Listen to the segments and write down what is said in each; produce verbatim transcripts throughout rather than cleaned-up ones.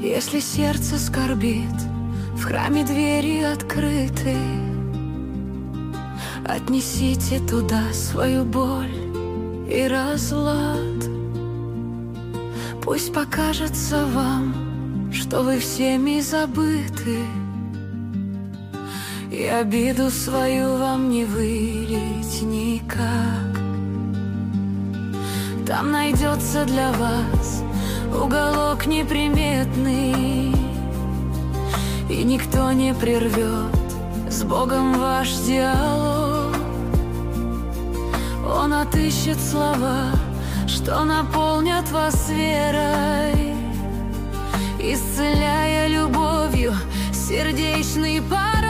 Если сердце скорбит, в храме двери открыты. Отнесите туда свою боль и разлад. Пусть покажется вам, что вы всеми забыты, и обиду свою вам не вылить никак. Там найдется для вас уголок неприметный, и никто не прервет с Богом ваш диалог. Он отыщет слова, что наполнят вас верой, исцеляя любовью сердечный порог.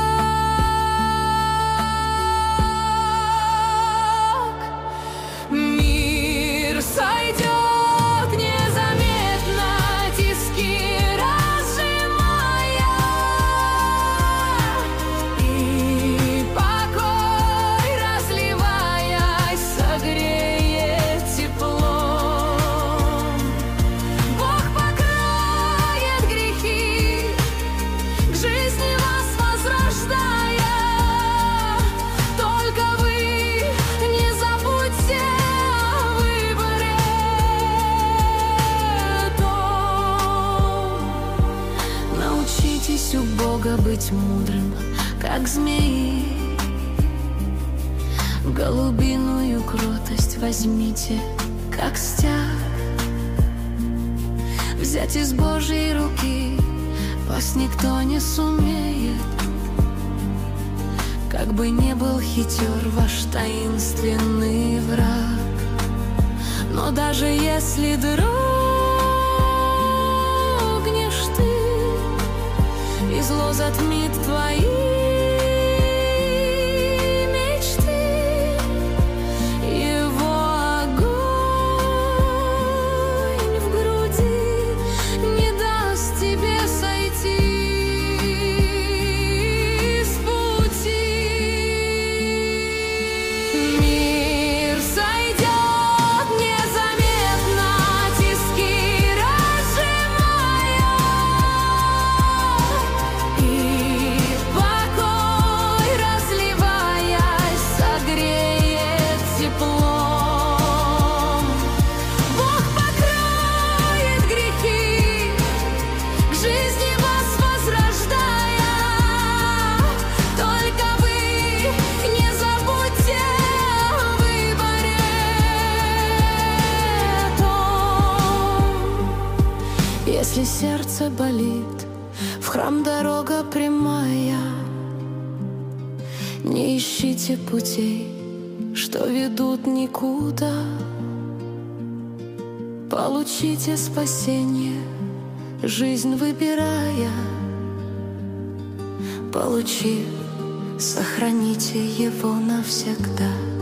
Мир сойдет незаметно, тиски разжимая, и покой разливаясь согреет теплом. Бог покроет грехи, к жизни вас возрождая. Только вы не забудьте о выборе том. Научитесь у Бога быть мудрым, как змеи. Голубиную кротость возьмите, как стяг. Взять из Божьей руки вас никто не сумеет. Как бы ни был хитер ваш таинственный враг, но даже если дрогнешь ты, и зло затмит твои мечты, его огонь в груди не даст тебе сойти с пути. Мир сойдет незаметно, тиски разжимая, и покой разливаясь согреет теплом. Бог покроет грехи, к жизни вас возрождая. Только вы не забудьте о выборе том. Если сердце болит, в храм дорога прямая. Не ищите путей, что ведут никуда. Получите спасение, жизнь выбирая. Получив, сохраните его навсегда.